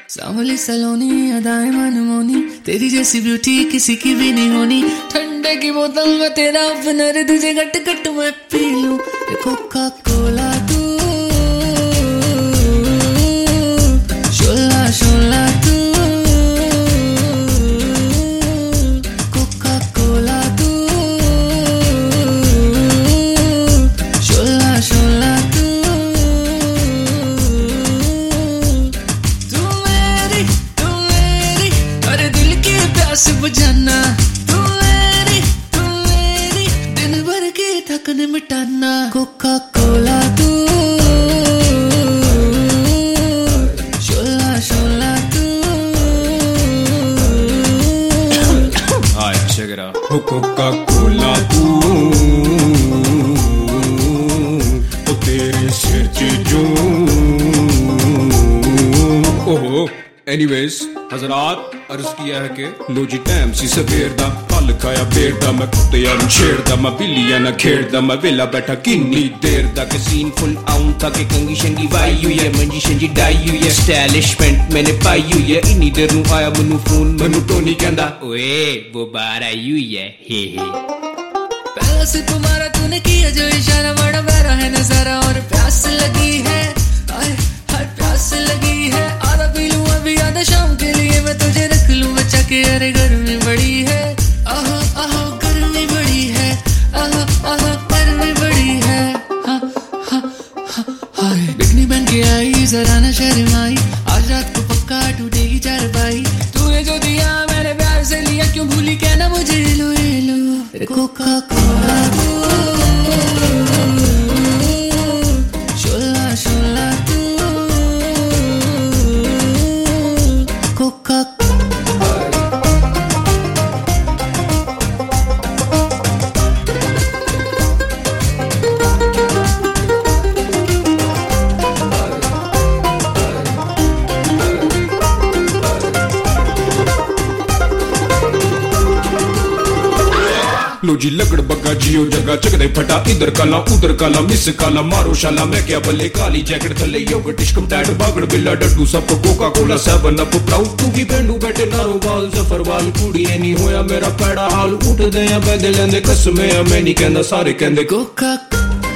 सांवली सलोनी अदाएं मनमोनी, तेरी जैसी ब्यूटी किसी की भी नहीं होनी। ठंडे की बोतल में तेरा ओपनर, तुझे गट गट मैं पी लूं। कोका कोला तू, शोला शोला तू, कोका कोला तू, शोला शोला तू। तू मेरी अरे दिल की प्यास बुझाना। तू मेरी दिन भर की थकन मिटाना। कोका कोला तू, शोला शोला तू। Alright, check it out. Coca Cola तू, ओ तेरे सिर च जो। ओहो एनीवेज हजरात अर्ज किया है कि लो जी टाइम सी सवेर दा, कल खाया बेर दा, मैं कुत्तियां नूं छेड़दा, मैं बिल्लियां नाल खेड़दा, मैं वेला बैठा किन्नी देर दा। के सीन फुल आउं था कि कंगी शंगी वाई हुई है, मंजी शंजी डाई हुई है, स्टाइलिशमेंट मैंने पाई हुई है। इन्नी देर नूं आया मैनू फोन, मैनू टोनी कहंदा ओए वो बाहर आई हुई है, हे हे। पहला सिर्फ तुम्हारा तूने किया जो इशारा, बड़ा प्यारा है नजारा और प्यास लगी है। आए हाय प्यास लगी है, आधा पी लूं अभी आधा शाम के लिए मैं तुझे रख लूं बचा के। अरे गर्मी बड़ी है, आहो आहो गर्मी बड़ी है, आहो आहो गर्मी बड़ी है। हाँ हाँ हाँ हाय बिकनी बन के आई जरा न शर्माई, आज रात को पक्का टूटेगी चारपाई। तूने जो दिया मैंने प्यार से लिया, क्यों भूली कहना मुझे लो ये लो। कोका कोला तू, शोला शोला तू, कोका। लो जी लगड़ बग्गा जियो जगह चकदे फटा, इधर काला उधर काला मिस काला मारो शाला। मैं क्या बल्ले काली जैकेट थले योगर्ट टिश्कम टैट बागड़ बिल्ला डड्डू सब कोका कोला 7 अप प्राउड तू की पेंडू बैठे नारो बाल जफर वाल कुड़ी नहीं होया मेरा पैड़ा हाल। उठ दे या बैदे लेंदे कसमे मैं नहीं कहंदा सारे कहंदे कोका